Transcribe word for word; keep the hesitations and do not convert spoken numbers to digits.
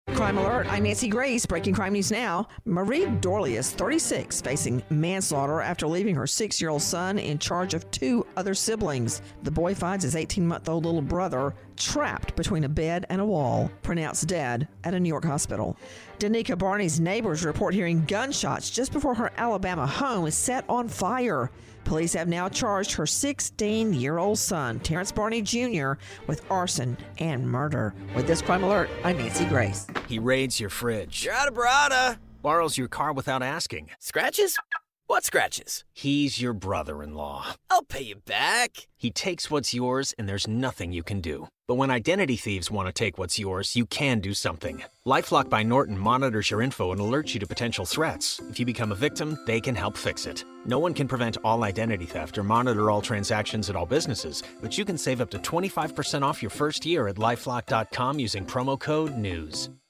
Crime Alert, I'm Nancy Grace. Breaking crime news now. Marie Dorlius, thirty-six, facing manslaughter after leaving her six-year-old son in charge of two other siblings. The boy finds his eighteen-month-old little brother trapped between a bed and a wall, pronounced dead at a New York hospital. Danica Barney's neighbors report hearing gunshots just before her Alabama home is set on fire. Police have now charged her sixteen-year-old son, Terrence Barney Junior, with arson and murder. With this Crime Alert, I'm Nancy Grace. He raids your fridge. You're out of Barada. Borrows your car without asking. Scratches? What scratches? He's your brother-in-law. I'll pay you back. He takes what's yours, and there's nothing you can do. But when identity thieves want to take what's yours, you can do something. LifeLock by Norton monitors your info and alerts you to potential threats. If you become a victim, they can help fix it. No one can prevent all identity theft or monitor all transactions at all businesses, but you can save up to twenty-five percent off your first year at LifeLock dot com using promo code NEWS.